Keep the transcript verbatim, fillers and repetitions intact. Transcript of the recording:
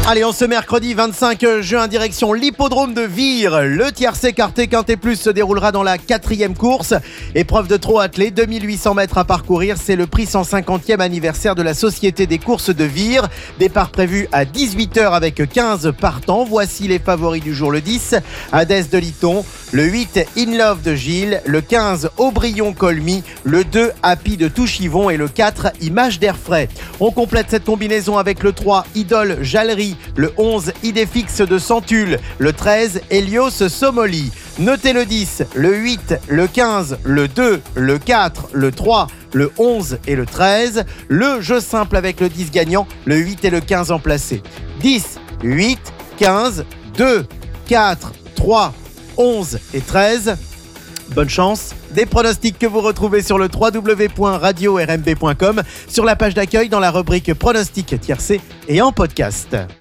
Allez, on ce mercredi vingt-cinq juin, direction l'hippodrome de Vire. Le tiercé quarté Quintet Plus se déroulera dans la quatrième course. Épreuve de trot attelé, deux mille huit cents mètres à parcourir. C'est le prix cent cinquantième anniversaire de la Société des courses de Vire. Départ prévu à dix-huit heures avec quinze partants. Voici les favoris du jour: le dix, Hadès de Liton, le huit, In Love de Gilles, le quinze, Aubryon Colmy, le deux, Happy de Touchivon et le quatre, Image d'Air Frais. On complète cette combinaison avec le trois, Idole Jallerie, le onze, Idée Fixe de Centule, le treize, Hélios Somoli. Notez le dix, le huit, le quinze, le deux, le quatre, le trois, le onze et le treize. Le jeu simple avec le dix gagnant, le huit et le quinze en placé. dix, huit, quinze, deux, quatre, trois, onze et treize. Bonne chance. Des pronostics que vous retrouvez sur le w w w point radio r m b point com, sur la page d'accueil dans la rubrique pronostics tiercé et en podcast.